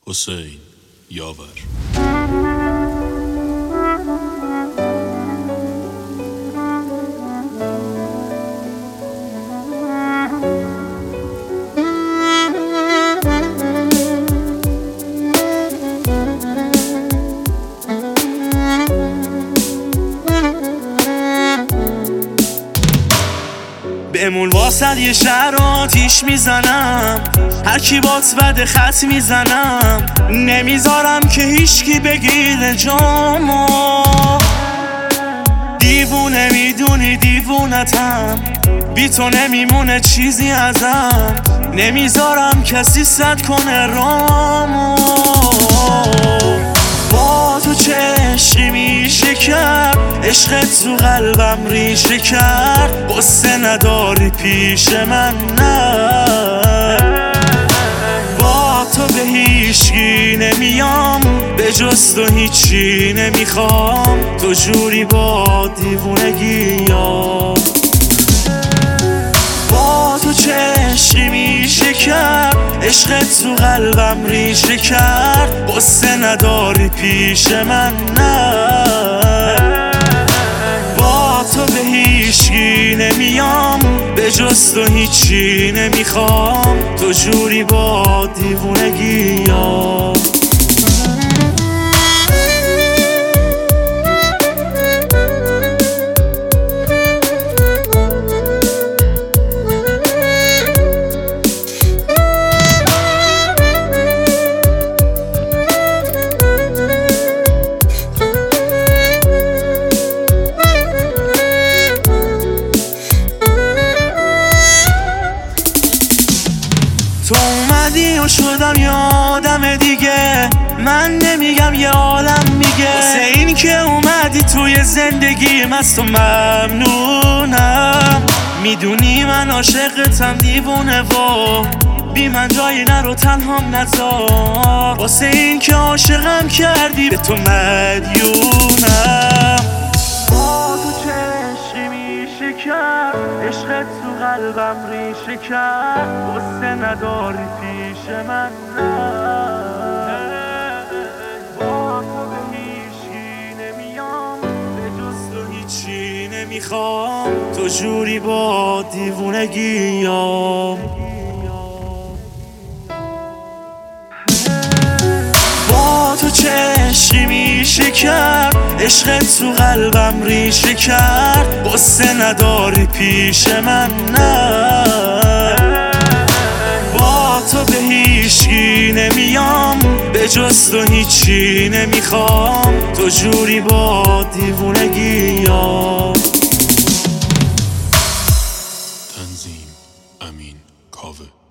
حسین یاور. بمون واسد یه شهر آتیش میزنم، هر کی بات بده خط میزنم، نمیذارم که هیچکی بگیره جامو. دیوونه میدونی دیوونتم، بی تو نمیمونه چیزی ازم، نمیذارم کسی سد کنه رامو. با تو چه عشقی میشه کرد، عشقت تو قلبم ریشه کرد، قصه نداری پیش من نه. با تو به هیچکی نمیام، به جز تو هیچی نمیخوام، تو جوری با دیوونگیام. با تو چه عشقی میشه کرد، عشقت تو قلبم ریشه کرد، قصه نداری پیش من نه. با تو به هیچکی نمیام، به جز تو هیچی نمیخوام، تو جوری با دیوونگیام. تو اومدی و شدم یه آدم دیگه، من نمیگم یه عالم میگه، واسه این که اومدی توی زندگیم از تو ممنونم. میدونی من عاشقتم دیوونه و بی من جایی نرو تنهام نذار، واسه این که عاشقم کردی به تو مدیونم. با تو چه عشقی میشه کرد، عشقت تو قلبم ریشه کرد، قصه نداری پیش من نه. با تو به هیچی نمیام، به جز تو هیچی نمیخوام، تو جوری با دیوونگیام. با تو چه عشقی میشه کرد، عشقت تو قلبم ریشه کرد، قصه نداری پیش من نه. با تو به هیچکی نمیام، به جز تو هیچی نمیخوام، تو جوری با دیوونگیام. تنظیم امین کاوه.